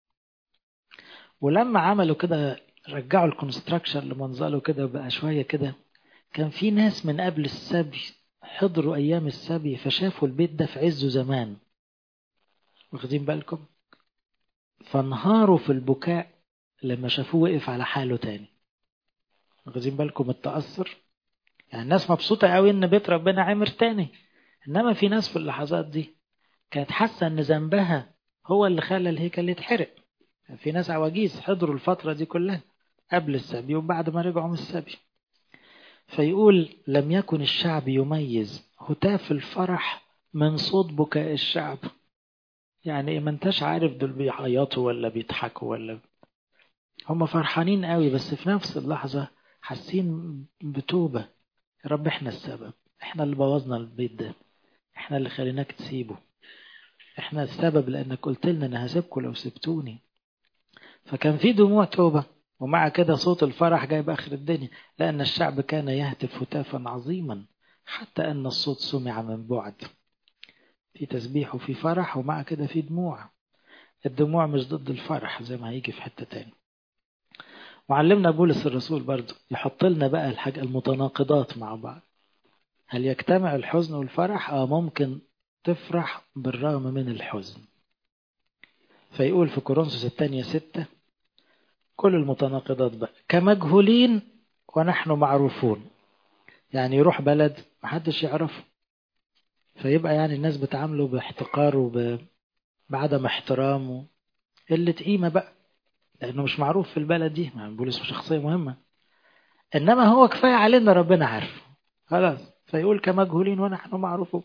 ولما عملوا كده رجعوا الكونستراكشن لمنظره كده بقى شوية كده. كان في ناس من قبل السبي حضروا أيام السبي فشافوا البيت ده في عزه زمان، واخدين بالكم؟ فانهاروا في البكاء لما شافوه وقف على حاله تاني. واخدين بالكم التأثر؟ يعني الناس مبسوطة قوي ان بيت ربنا عمر تاني، انما في ناس في اللحظات دي كانت حاسة ان ذنبها هو اللي خلى الهيكل يتحرق. في ناس عواجيز حضروا الفترة دي كلها قبل السبي وبعد ما رجعوا من السبي. فيقول لم يكن الشعب يميز هتاف الفرح من صوت بكاء الشعب. يعني ما انتش عارف دول بيعيطوا ولا بيضحكوا ولا هم فرحانين قوي، بس في نفس اللحظة حاسين بتوبة. يا رب احنا السبب، احنا اللي بوظنا البيت ده، احنا اللي خليناك تسيبه، احنا السبب لانك قلت لنا انا هسيبكم لو سبتوني. فكان في دموع توبة، ومع كده صوت الفرح جاي بآخر الدنيا، لأن الشعب كان يهتف هتافا عظيما حتى أن الصوت سمع من بعد. في تسبيح وفي فرح، ومع كده في دموع. الدموع مش ضد الفرح زي ما هيجي في حتة تاني. وعلمنا بولس الرسول برضو يحط لنا بقى الحاجة المتناقضات مع بعض. هل يجتمع الحزن والفرح؟ ممكن تفرح بالرغم من الحزن. فيقول في كورنثوس الثانية 6 كل المتناقضات بقى كمجهولين ونحن معروفون. يعني يروح بلد محدش يعرفه، فيبقى يعني الناس بتعامله باحتقار وبعدم احترام قلة قيمة بقى، لأنه مش معروف في البلد دي. مع بولس شخصية مهمة، إنما هو كفاية علينا ربنا عارف خلاص. فيقول كمجهولين ونحن معروفون،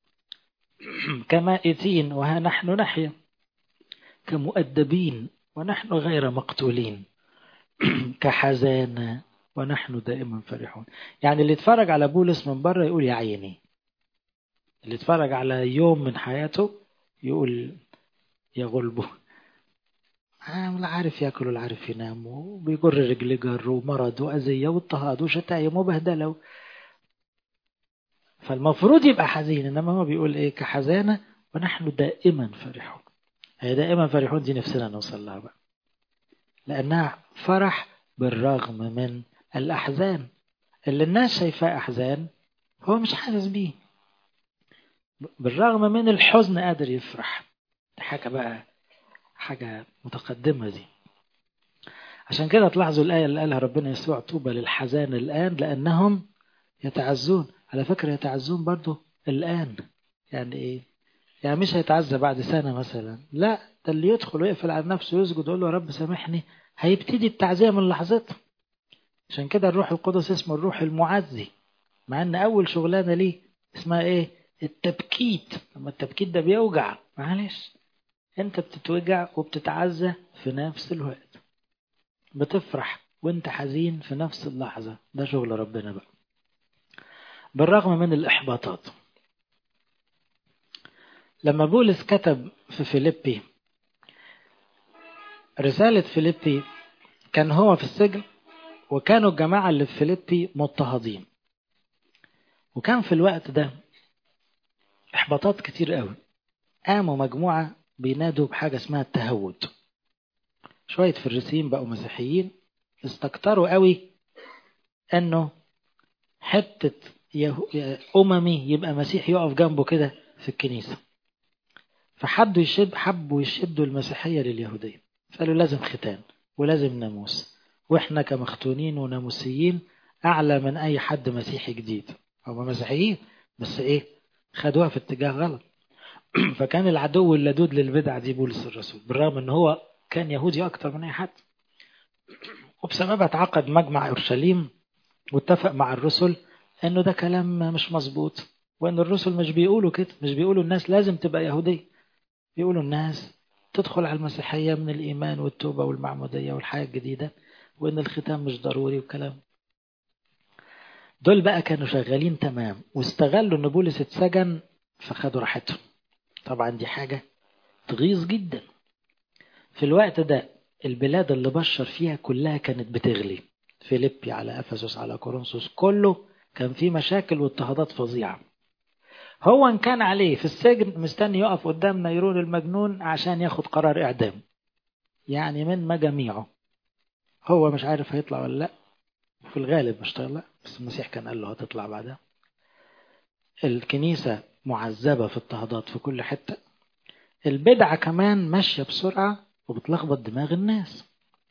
كمائتين وها نحن نحيا، كمؤدبين ونحن غير مقتولين، كحزانة ونحن دائما فرحون. يعني اللي يتفرج على بولس من بره يقول يا عيني، اللي يتفرج على يوم من حياته يقول يا غلبه. لا عارف ياكل ولا عارف ينام، وبيجر رجل جر ومرض وأذية واضطهاد وشتايم وبهدلة. فالمفروض يبقى حزين، إنما هو بيقول إيه كحزانة ونحن دائما فرحون. هي دائما فرحون دي نفسنا نوصل لها بقى، لأنها فرح بالرغم من الأحزان. اللي الناس شايفاه أحزان هو مش حاسس بيه، بالرغم من الحزن قادر يفرح. حاجة بقى حاجة متقدمة دي. عشان كده تلاحظوا الآية اللي قالها ربنا يسوع طوبى للحزان الآن لأنهم يتعزون. على فكرة يتعزون برضو الآن. يعني إيه؟ يعني مش هيتعزى بعد سنة مثلا، لا، ده اللي يدخل ويقفل على نفسه ويسجد ويقول له يا رب سامحني هيبتدي التعزية من لحظتها. عشان كده الروح القدس اسمه الروح المعزي، مع ان اول شغلانة ليه اسمها ايه؟ التبكيت. لما التبكيت ده بيوجع، معلش انت بتتوجع وبتتعزى في نفس الوقت، بتفرح وانت حزين في نفس اللحظة. ده شغل ربنا بقى بالرغم من الإحباطات. لما بولس كتب في فيليبي رسالة فيليبي كان هو في السجن، وكانوا الجماعة اللي في فيليبي مضطهدين، وكان في الوقت ده إحباطات كتير قوي. قاموا مجموعة بينادوا بحاجة اسمها التهود. شوية فريسيين بقوا مسيحيين استكتروا قوي انه حتة أممي يبقى مسيح يقف جنبه كده في الكنيسة. حبوا يشدوا المسيحية لليهودية، فقالوا لازم ختان ولازم ناموس، واحنا كمختونين وناموسيين أعلى من أي حد مسيحي جديد. هم مسيحيين بس إيه؟ خدوها في اتجاه غلط. فكان العدو اللدود للبدع دي بولس الرسول، بالرغم ان هو كان يهودي أكتر من أي حد. وبسببها اتعقد مجمع أورشليم واتفق مع الرسل انه ده كلام مش مظبوط، وان الرسل مش بيقولوا كده، مش بيقولوا الناس لازم تبقى يهودية، بيقولوا الناس تدخل على المسيحية من الإيمان والتوبة والمعمودية والحياة الجديدة، وان الختام مش ضروري وكلام. دول بقى كانوا شغالين تمام، واستغلوا ان بولس اتسجن فخدوا راحتهم. طبعا دي حاجة تغيظ جدا. في الوقت ده البلاد اللي بشر فيها كلها كانت بتغلي، فيليبي على أفسس على كورنثوس، كله كان فيه مشاكل واضطهادات فظيعة. هو ان كان عليه في السجن مستني يقف قدام نيرون المجنون عشان ياخد قرار إعدام، يعني من مجاميعه. هو مش عارف هيطلع ولا لا، في الغالب مش هيطلع، بس المسيح كان قال له هتطلع بعدها. الكنيسة معذبة في اضطهادات في كل حتة. البدعة كمان ماشية بسرعة وبتلخبط دماغ الناس.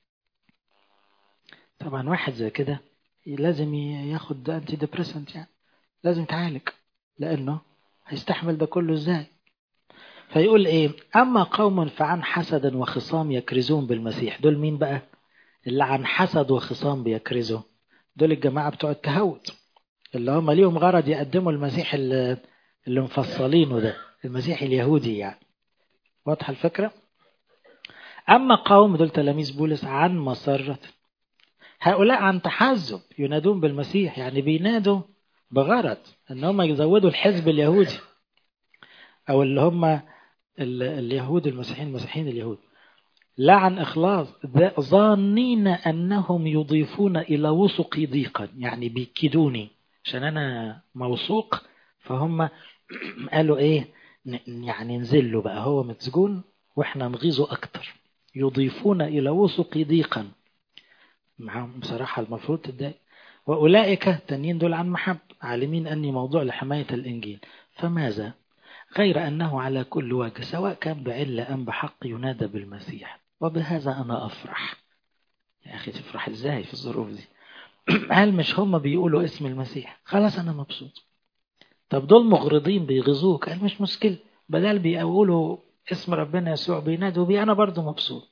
طبعا واحد زي كده لازم ياخد انتي ديبريسنت، يعني لازم يتعالج، لأنه هيستحمل ده كله ازاي؟ فيقول ايه؟ أما قوم فعن حسد وخصام يكرزون بالمسيح. دول مين بقى اللي عن حسد وخصام بيكرزوا؟ دول الجماعة بتوع التهود، اللي هم ليهم غرض يقدموا المسيح اللي مفصلينه ده، المسيح اليهودي يعني. واضحة الفكرة؟ أما قوم، دول تلاميذ بولس، عن مسرة، هؤلاء عن تحزب ينادون بالمسيح، يعني بينادوا بغرض ان هم يزودوا الحزب اليهودي، او اللي هم اليهود المسيحيين اليهود. لا عن إخلاص، ظانين أنهم يضيفون إلى وثقي ضيقا، يعني بيكيدوني عشان أنا موثوق، فهم قالوا إيه؟ يعني ننزل له بقى، هو متسجون وإحنا نغيظه أكتر. يضيفون إلى وثقي ضيقا، معهم بصراحة المفروض تتضايق. وأولئك تانيين دول عن محب، عالمين أني موضوع لحماية الإنجيل، فماذا؟ غير أنه على كل وجه سواء كان بعلة أم بحق ينادى بالمسيح، وبهذا أنا أفرح. يا أخي تفرح إزاي في الظروف دي؟ هل مش هم بيقولوا اسم المسيح؟ خلاص أنا مبسوط. طب دول مغرضين بيغزوك، قال مش مشكلة، بدل بيقولوا اسم ربنا يسوع بينادوا بيه، أنا برضو مبسوط.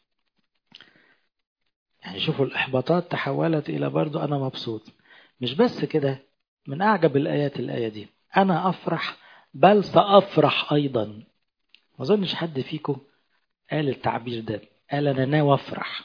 يعني شوفوا الإحباطات تحولت إلى برضو أنا مبسوط. مش بس كده، من أعجب الآيات الآية دي، أنا أفرح بل سأفرح أيضا. ما أظنش حد فيكم قال التعبير ده، قال أنا ناوي أفرح.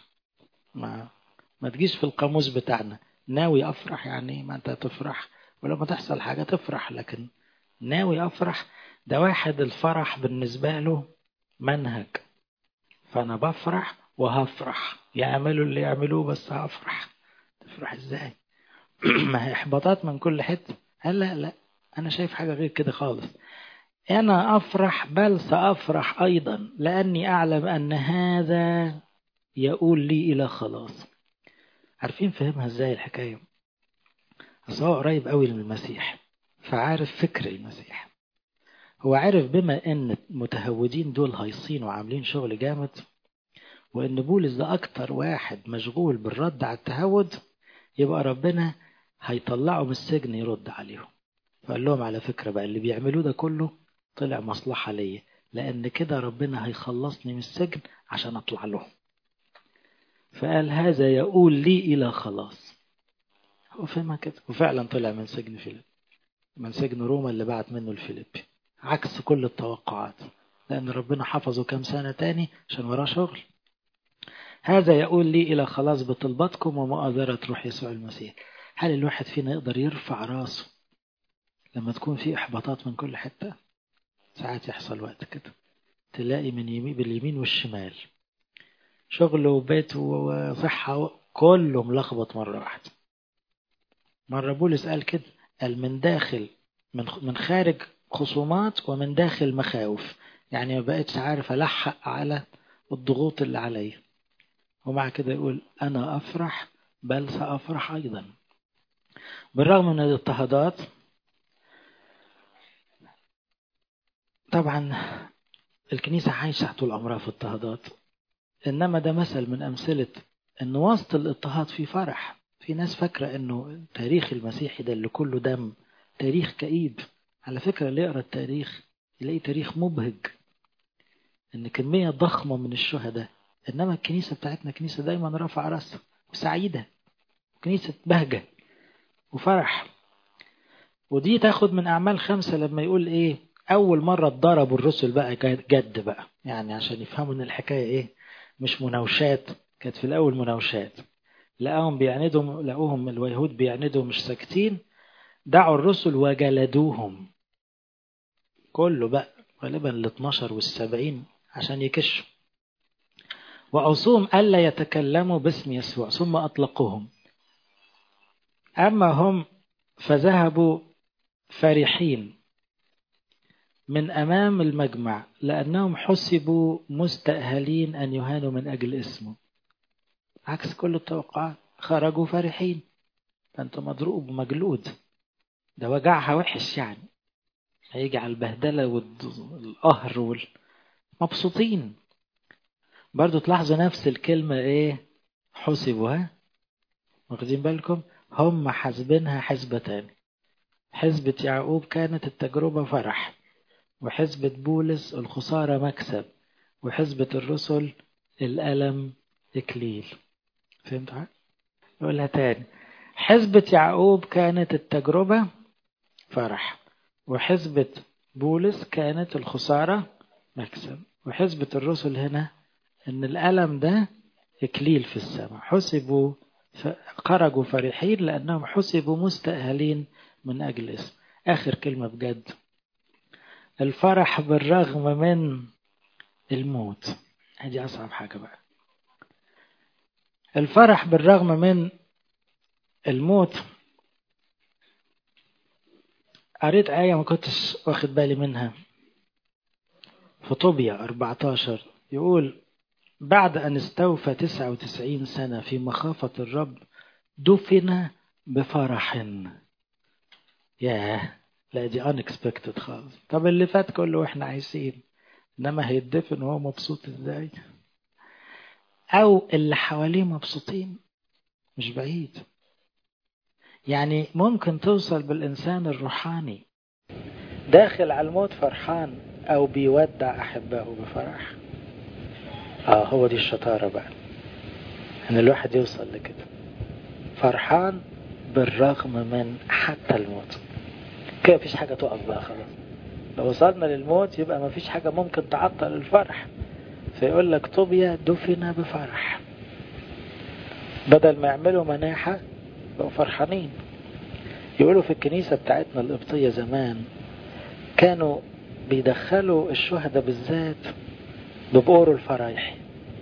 ما تجيش في القاموس بتاعنا ناوي أفرح، يعني ما أنت تفرح ولما تحصل حاجة تفرح، لكن ناوي أفرح ده واحد الفرح بالنسبة له منهج. فأنا بفرح وهفرح، يعملوا اللي يعملوه بس هفرح. تفرح إزاي؟ ما هي إحباطات من كل حتة. قال لا لا، أنا شايف حاجة غير كده خالص. أنا أفرح بل سأفرح أيضا، لأني أعلم أن هذا يقول لي إلى خلاص. عارفين فهمها إزاي الحكاية؟ أصل هو قريب قوي من المسيح، فعارف فكر المسيح. هو عارف بما أن المتهودين دول هيصين وعاملين شغل جامد، وأن بولس ده أكتر واحد مشغول بالرد على التهود، يبقى ربنا هيطلعوا من السجن يرد عليهم. فقال لهم على فكرة بقى اللي بيعملوه ده كله طلع مصلحة ليا، لأن كده ربنا هيخلصني من السجن عشان أطلع لهم. فقال هذا يقول لي إلى خلاص. هو فهمها كده، وفعلا طلع من سجن فيليب، من سجن روما اللي بعت منه الفيليبي، عكس كل التوقعات، لأن ربنا حفظه كام سنة تاني عشان وراه شغل. هذا يقول لي إلى خلاص بطلباتكم ومؤازرة روح يسوع المسيح. هل الواحد فينا يقدر يرفع راسه لما تكون في إحباطات من كل حتة؟ ساعات يحصل وقت كده تلاقي من يمين باليمين والشمال، شغل وبيت وصحة كله ملخبط مرة واحدة. مرة بولس قال كده، قال من داخل من خارج خصومات ومن داخل مخاوف، يعني ما بقتش عارف ألحق على الضغوط اللي علي. ومع كده يقول أنا أفرح بل سأفرح أيضا. بالرغم من الاضطهادات طبعا الكنيسة عايشة طول عمرها في اضطهادات، إنما ده مثل من أمثلة إن وسط الاضطهاد في فرح. في ناس فاكرة إنه تاريخ المسيحي ده اللي كله دم تاريخ كئيب. على فكرة اللي يقرأ التاريخ يلاقي تاريخ مبهج، إن كمية ضخمة من الشهداء. إنما الكنيسة بتاعتنا كنيسة دايما رافعة راسها وسعيدة، كنيسة بهجة وفرح. ودي تاخد من أعمال 5 لما يقول إيه، أول مرة اتضربوا الرسل بقى جد بقى، يعني عشان يفهموا إن الحكاية إيه، مش مناوشات. كانت في الأول مناوشات، لقوهم اليهود بيعندوا مش ساكتين، دعوا الرسل وجلدوهم كله بقى، غالبا ال 12 وال70 عشان يكشوا. وأصوم ألا يتكلموا باسم يسوع ثم أطلقوهم. أما هم فذهبوا فرحين من أمام المجمع لأنهم حسبوا مستأهلين أن يهانوا من أجل اسمه. عكس كل التوقعات، خرجوا فرحين. فأنت مضروب ومجلود، ده وجعها وحش يعني، هيجي على البهدلة والقهر مبسوطين. برضو تلاحظوا نفس الكلمة ايه؟ حسبوا. ها واخدين بالكم؟ هم حسبينها حسبة تاني. حسبة يعقوب كانت التجربة فرح، وحسبة بولس الخسارة مكسب، وحسبة الرسل الألم إكليل. فهمت حاجة؟ نقولها تاني. حسبة يعقوب كانت التجربة فرح، وحسبة بولس كانت الخسارة مكسب، وحسبة الرسل هنا ان الألم ده إكليل في السماء. حسبوا خرجوا فرحين لأنهم حسبوا مستأهلين من أجل اسم. آخر كلمة بجد، الفرح بالرغم من الموت. هذه أصعب حاجة بقى. الفرح بالرغم من الموت. قريت آية ما كنتش واخد بالي منها في طوبيا 14، يقول بعد أن استوفى 99 سنة في مخافة الرب دفن بفرح. ياه، لا دي unexpected خالص. طب اللي فات كله واحنا عايشين، انما هيدفن وهو مبسوط ازاي؟ او اللي حواليه مبسوطين، مش بعيد. يعني ممكن توصل بالإنسان الروحاني داخل على الموت فرحان أو بيودع أحبائه بفرح. هو دي الشطارة بقى، إن الواحد يوصل لكده، فرحان بالرغم من حتى الموت. كده مفيش حاجة تقف بقى خلاص. لو وصلنا للموت يبقى مفيش حاجة ممكن تعطل الفرح. فيقول لك طوبيا دفن بفرح، بدل ما يعملوا مناحة بقوا فرحانين. يقولوا في الكنيسة بتاعتنا القبطية زمان كانوا بيدخلوا الشهداء بالذات ببقور الفرايح.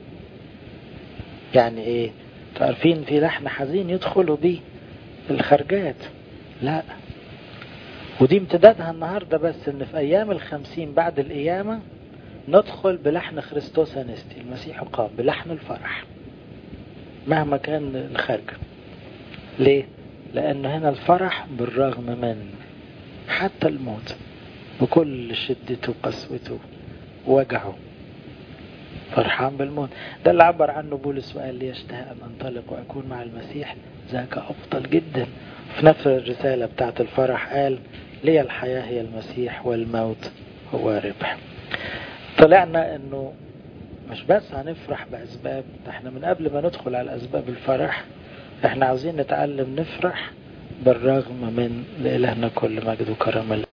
يعني ايه؟ تعرفين في لحن حزين يدخلوا بيه الخرجات؟ لا، ودي امتدادها النهاردة، بس ان في ايام 50 بعد القيامة ندخل بلحن خريستوس انستي، المسيح قام، بلحن الفرح مهما كان الخرج. ليه؟ لأن هنا الفرح بالرغم من حتى الموت بكل شدته وقسوته ووجعه، فرحان بالموت. ده اللي عبر عنه بولس وقال لي يشتهي أن أنطلق وأكون مع المسيح، ذاك أفضل جدا. في نفس الرسالة بتاعت الفرح قال لي الحياة هي المسيح والموت هو ربح. طلعنا انه مش بس هنفرح بأسباب، احنا من قبل ما ندخل على أسباب الفرح احنا عاوزين نتعلم نفرح بالرغم من. لإلهنا كل مجد وكرم.